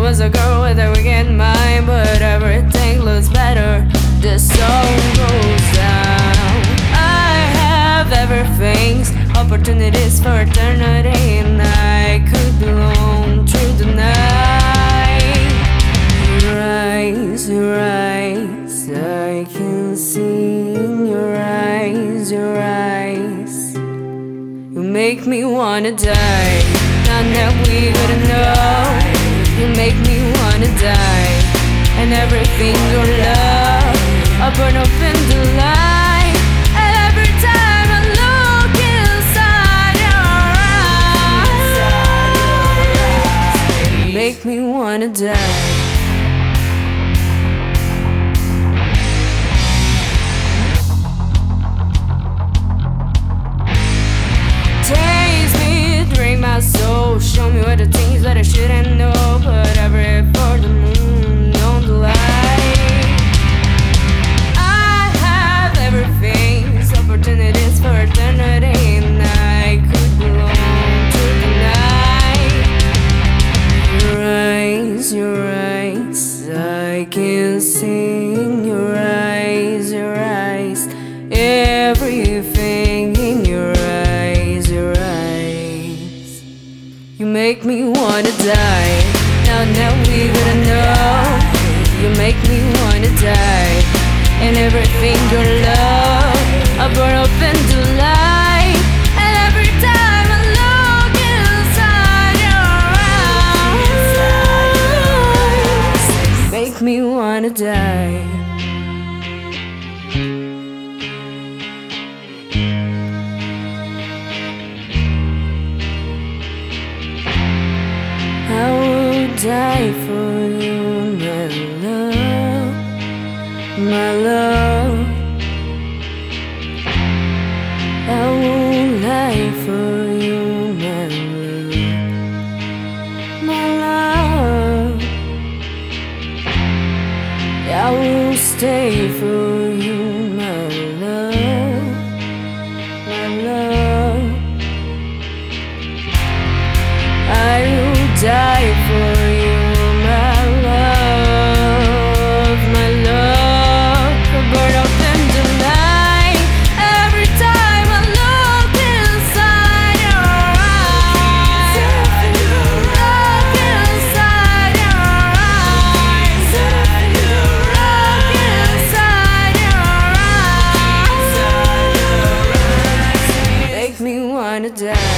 was a girl with a weekend mind, but everything looks better. The song goes down. I have everything's opportunities for eternity, and I could belong through the night. Your eyes, I can see in your eyes, your eyes. You make me wanna die. Now that we gotta know, you make me wanna die. And everything your love, I burn up in the light. And every time I look inside your eyes, you make me wanna die. My soul, show me what the things that I shouldn't know. Put every for the moon on the light. I have everything's opportunities for eternity, and I could belong to the night. Your eyes, I can see in your eyes, your eyes. Everything in your eyes, your eyes. You make me wanna die. Now that we gotta know, you make me wanna die. And everything your love, I burn up in the light. And every time I look inside your eyes, make me wanna die. I will die for you, my love, my love. I will die for you, my love, my love. I will stay for you, my love, my love. I will die for you, my love, my love. I burn up in the night. Every time I look inside your eyes, look inside your eyes, look inside your eyes, make me wanna die.